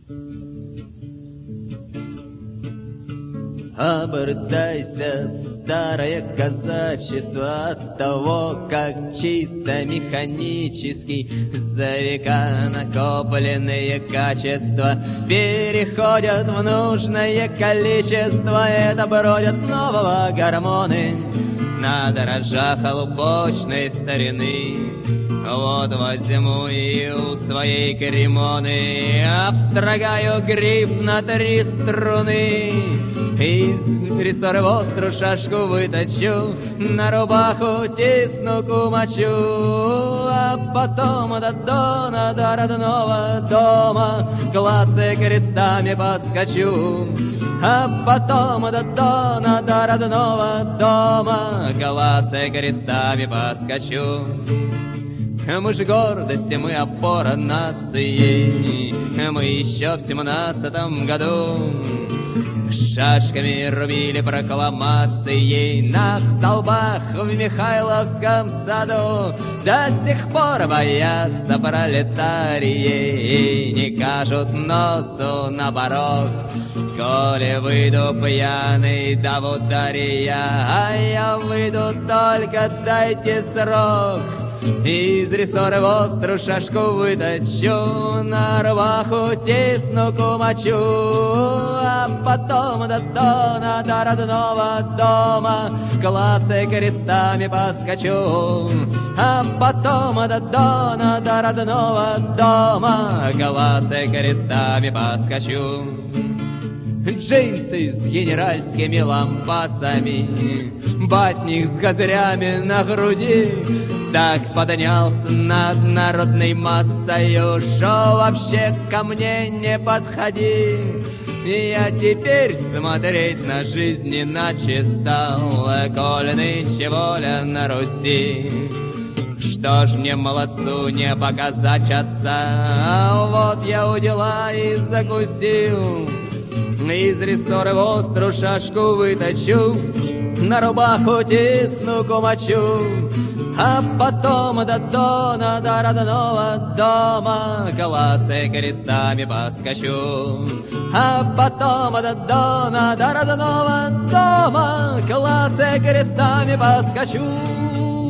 Обрыдайся, старое казачество, от того, как чисто механически за века накопленные качества переходят в нужное количество. Это бродят нового гормоны на дрожжах лубочной старины. Вот возьму и у своей кремоны обстрогаю гриф на 3 струны. Из рессоры в острую шашку выточу, на рубаху тисну кумачу, а потом до дона, до родного дома, клацая крестами поскочу. А потом до дона, до родного дома, клацая крестами поскочу. Мы же гордость, мы опора нации, мы еще в 17-м году шашками рубили прокламации на столбах в Михайловском саду. До сих пор боятся пролетарии и не кажут носу на порог. Коли выйду пьяный да в ударе а я выйду, только дайте срок. Из рессоры в острую шашку выточу, на рубаху тисну кумачу, а потом до дона, до родного дома, клацая крестами поскочу. А потом до дона, до родного дома, клацая крестами поскочу. Джинсы с генеральскими лампасами, батник с газырями на груди, так поднялся над народной массою, шо вообще ко мне не подходи. Я теперь смотреть на жизнь иначе стал, коль нынче воля на Руси. Что ж мне, молодцу, не показать отца? Вот я у дела и закусил. Из рессоры в острую шашку выточу, на рубаху тисну кумачу, а потом до дона, до родного дома, клацая крестами поскочу. А потом до дона, до родного дома, клацая крестами поскочу.